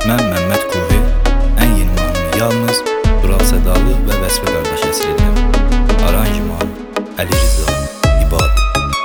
Mən Məmməd Kuvi, ən yeni mahnımı yalnız Tural Sədalı və Vəsfə qardaş əsr edirəm. Aranjman Əli Rıza İbad.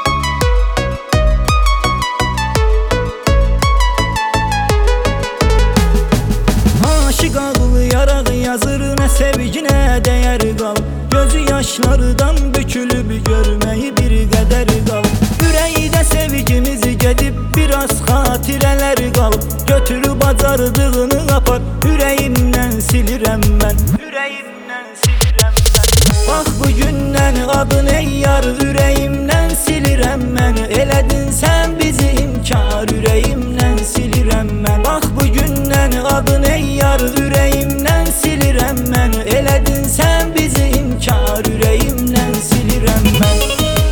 Aşıq ağlı yarağı yazır, nə sevginə dəyər qal. Gözü yaşlardan bükülüb görməyi bir qədər qal. Ürəkdə sevgimizi gedib biraz xatirələr qal. Götürüb bacardığını apar, ürəyimdən silirəm mən. Ürəyimdən silirəm mən. Bax bugündən adın ey yar, ürəyimdən silirəm mən. Elədin sən bizi inkar, ürəyimdən silirəm mən. Bax bugündən adın ey yar, ürəyimdən silirəm mən. Elədin sən bizi inkar, ürəyimdən silirəm mən.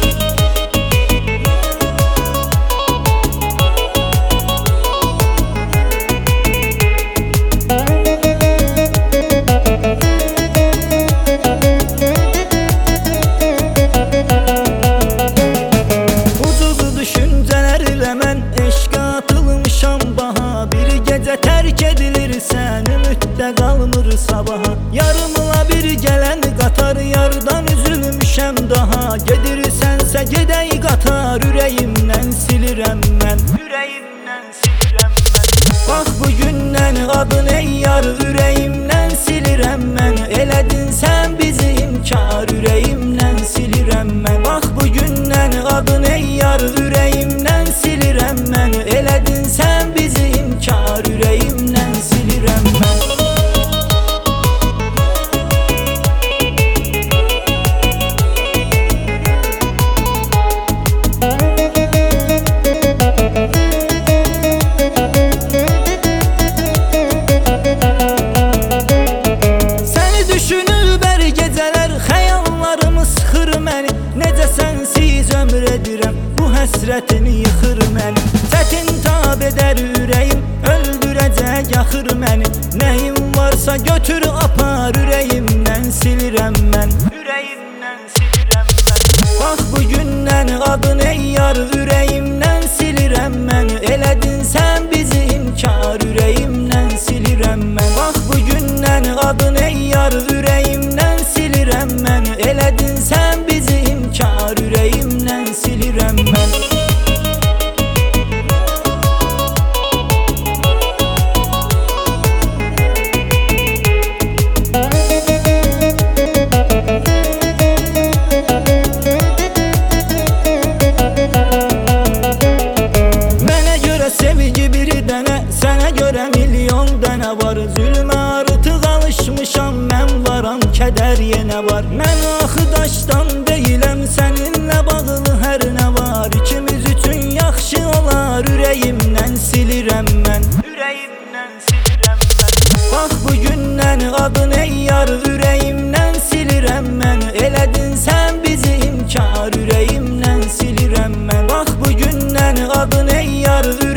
Tərk edilirsən, ümiddə qalmır sabaha. Yarımla bir gələn qatar, yardan üzülmüşəm daha. Gedirsənsə gedək qatar, ürəyimdən silirəm mən. Ürəyimdən silirəm mən. Bax bugündən adın ey yar, ürəyimdən silirəm mən. Elədin sən bizi inkar, ürəyimdən silirəm mən. Bax bugündən adın ey yar, ürəyimdən silirəm mən. Elədin sən bizi inkar, ürəyimdən silirəm mən. Səni düşünüb hər gecələr xəyallarımı sıxır məni. Necə sənsiz ömür edirəm, bu həsrətini yıxır məni. Çətin tab edər ürəyim, öldürəcək yaxır məni. Nəyim varsa götür apar, ürəyimdən silirəm mən. Ürəyimdən silirəm mən. Bax bugündən adın ey yar, ürəyimdən silirəm mən. Elədin sən bizi inkar, ürəyimdən silirəm mən. Bax bugündən adın ey yar, ürəyimdən silirəm mən. Elədin sən bizi inkar, ürəyimdən silirəm mən. Sevgi bir dənə, sənə görə milyon dənə var. Zülmə artıq alışmışam, mən varam, kədər yenə var. Mən axı daşdan deyiləm, səninlə bağlı hər nə var. İkimiz üçün yaxşı olar, ürəyimdən silirəm mən. Ürəyimdən silirəm mən. Bax bugündən adın ey yar, ürəyimdən silirəm mən. Elədin sən bizi inkar, ürəyimdən silirəm mən. Bax bugündən adın ey yar,